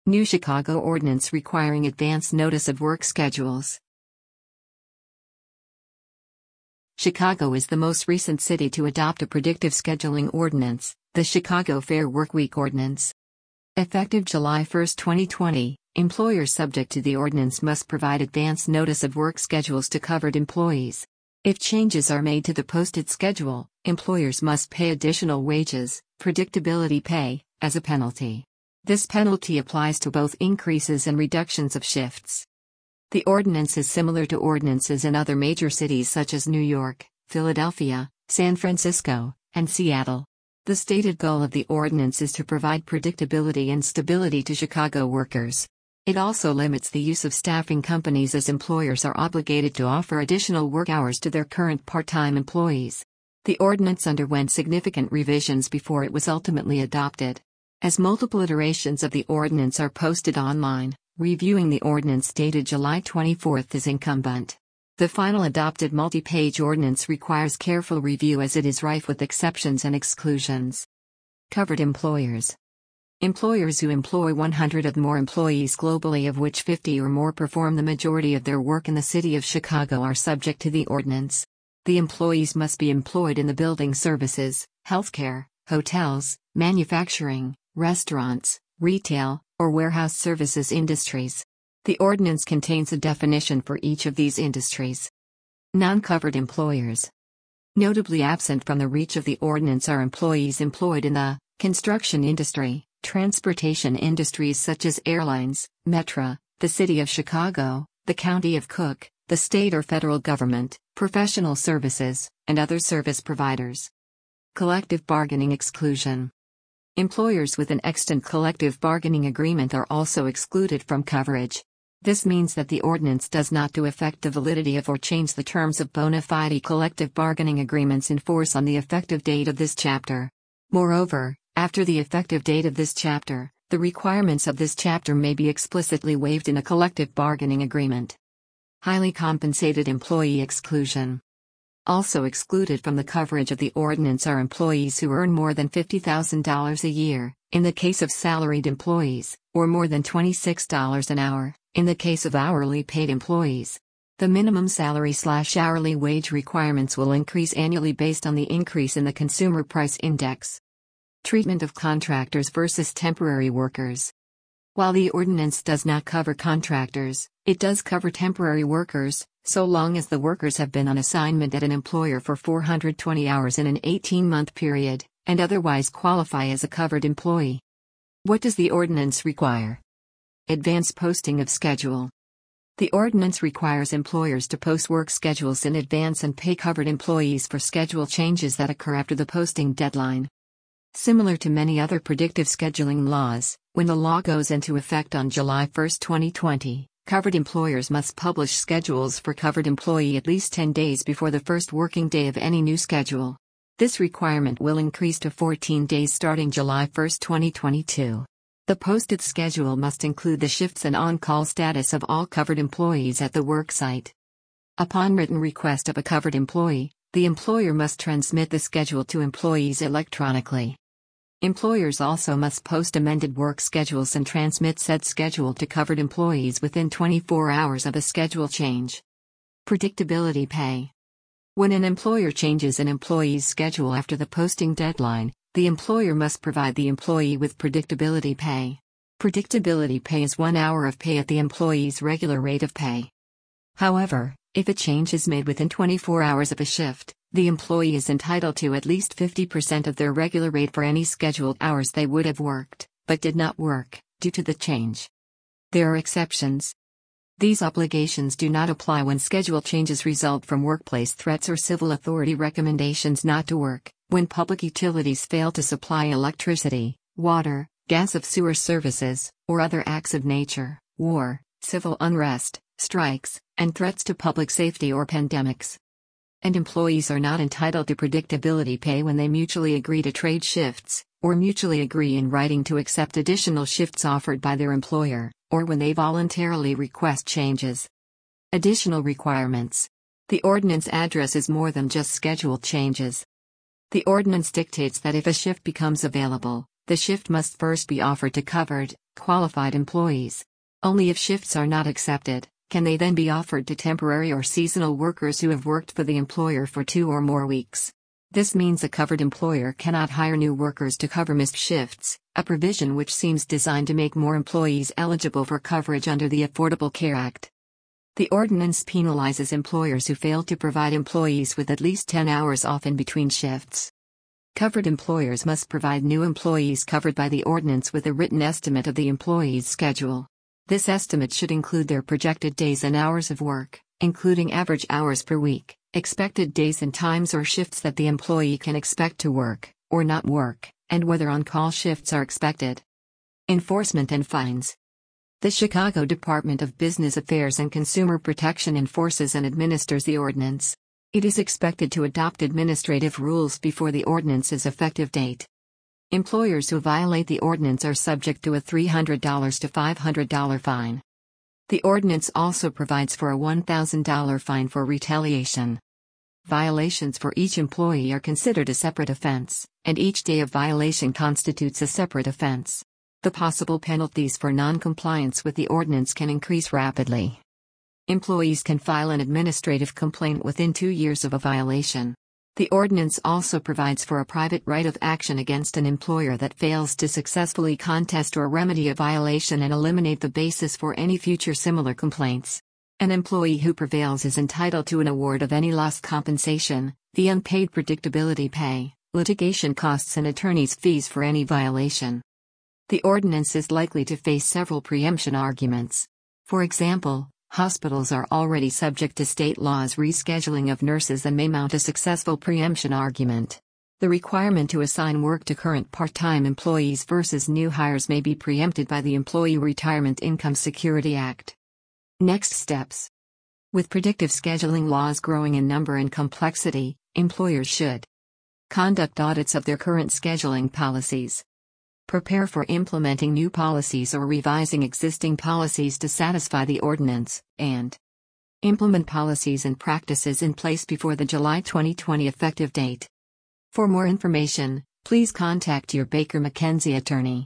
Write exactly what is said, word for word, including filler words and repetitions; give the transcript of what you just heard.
New Chicago Ordinance requiring advance notice of work schedules. Chicago is the most recent city to adopt a predictive scheduling ordinance, the Chicago Fair Workweek Ordinance. Effective July first, twenty twenty, employers subject to the ordinance must provide advance notice of work schedules to covered employees. If changes are made to the posted schedule, employers must pay additional wages, predictability pay, as a penalty. This penalty applies to both increases and reductions of shifts. The ordinance is similar to ordinances in other major cities such as New York, Philadelphia, San Francisco, and Seattle. The stated goal of the ordinance is to provide predictability and stability to Chicago workers. It also limits the use of staffing companies as employers are obligated to offer additional work hours to their current part-time employees. The ordinance underwent significant revisions before it was ultimately adopted. As multiple iterations of the ordinance are posted online, reviewing the ordinance dated July twenty-fourth is incumbent. The final adopted multi-page ordinance requires careful review as it is rife with exceptions and exclusions. Covered employers. Employers who employ one hundred or more employees globally, of which fifty or more perform the majority of their work in the city of Chicago, are subject to the ordinance. The employees must be employed in the building services, healthcare, hotels, manufacturing, restaurants, retail, or warehouse services industries. The ordinance contains a definition for each of these industries. Non-covered employers. Notably absent from the reach of the ordinance are employees employed in the construction industry, transportation industries such as airlines, Metra, the City of Chicago, the County of Cook, the state or federal government, professional services, and other service providers. Collective bargaining exclusion. Employers with an extant collective bargaining agreement are also excluded from coverage. This means that the ordinance does not do affect the validity of or change the terms of bona fide collective bargaining agreements in force on the effective date of this chapter. Moreover, after the effective date of this chapter, the requirements of this chapter may be explicitly waived in a collective bargaining agreement. Highly compensated employee exclusion. Also excluded from the coverage of the ordinance are employees who earn more than fifty thousand dollars a year, in the case of salaried employees, or more than twenty-six dollars an hour, in the case of hourly paid employees. The minimum salary slash hourly wage requirements will increase annually based on the increase in the Consumer Price Index. Treatment of contractors versus temporary workers. While the ordinance does not cover contractors, it does cover temporary workers, so long as the workers have been on assignment at an employer for four hundred twenty hours in an eighteen-month period, and otherwise qualify as a covered employee. What does the ordinance require? Advance posting of schedule. The ordinance requires employers to post work schedules in advance and pay covered employees for schedule changes that occur after the posting deadline. Similar to many other predictive scheduling laws, when the law goes into effect on July first, twenty twenty, covered employers must publish schedules for covered employee at least ten days before the first working day of any new schedule. This requirement will increase to fourteen days starting July first, twenty twenty-two. The posted schedule must include the shifts and on-call status of all covered employees at the worksite. Upon written request of a covered employee, the employer must transmit the schedule to employees electronically. Employers also must post amended work schedules and transmit said schedule to covered employees within twenty-four hours of a schedule change. Predictability pay. When an employer changes an employee's schedule after the posting deadline, the employer must provide the employee with predictability pay. Predictability pay is one hour of pay at the employee's regular rate of pay. However, if a change is made within twenty-four hours of a shift, the employee is entitled to at least fifty percent of their regular rate for any scheduled hours they would have worked, but did not work, due to the change. There are exceptions. These obligations do not apply when schedule changes result from workplace threats or civil authority recommendations not to work, when public utilities fail to supply electricity, water, gas or sewer services, or other acts of nature, war, civil unrest, strikes, and threats to public safety or pandemics. And employees are not entitled to predictability pay when they mutually agree to trade shifts, or mutually agree in writing to accept additional shifts offered by their employer, or when they voluntarily request changes. Additional requirements. The ordinance addresses more than just scheduled changes. The ordinance dictates that if a shift becomes available, the shift must first be offered to covered, Qualified employees. Only if shifts are not accepted, can they then be offered to temporary or seasonal workers who have worked for the employer for two or more weeks. This means a covered employer cannot hire new workers to cover missed shifts, a provision which seems designed to make more employees eligible for coverage under the Affordable Care Act. The ordinance penalizes employers who fail to provide employees with at least ten hours off in between shifts. Covered employers must provide new employees covered by the ordinance with a written estimate of the employee's schedule. This estimate should include their projected days and hours of work, including average hours per week, expected days and times or shifts that the employee can expect to work, or not work, and whether on-call shifts are expected. Enforcement and fines. The Chicago Department of Business Affairs and Consumer Protection enforces and administers the ordinance. It is expected to adopt administrative rules before the ordinance's effective date. Employers who violate the ordinance are subject to a three hundred dollars to five hundred dollars fine. The ordinance also provides for a one thousand dollars fine for retaliation. Violations for each employee are considered a separate offense, and each day of violation constitutes a separate offense. The possible penalties for non-compliance with the ordinance can increase rapidly. Employees can file an administrative complaint within two years of a violation. The ordinance also provides for a private right of action against an employer that fails to successfully contest or remedy a violation and eliminate the basis for any future similar complaints. An employee who prevails is entitled to an award of any lost compensation, the unpaid predictability pay, litigation costs and attorney's fees for any violation. The ordinance is likely to face several preemption arguments. For example, hospitals are already subject to state laws rescheduling of nurses and may mount a successful preemption argument. The requirement to assign work to current part-time employees versus new hires may be preempted by the Employee Retirement Income Security Act. Next steps. With predictive scheduling laws growing in number and complexity, employers should conduct audits of their current scheduling policies. Prepare for implementing new policies or revising existing policies to satisfy the ordinance, and implement policies and practices in place before the July twenty twenty effective date. For more information, please contact your Baker McKenzie attorney.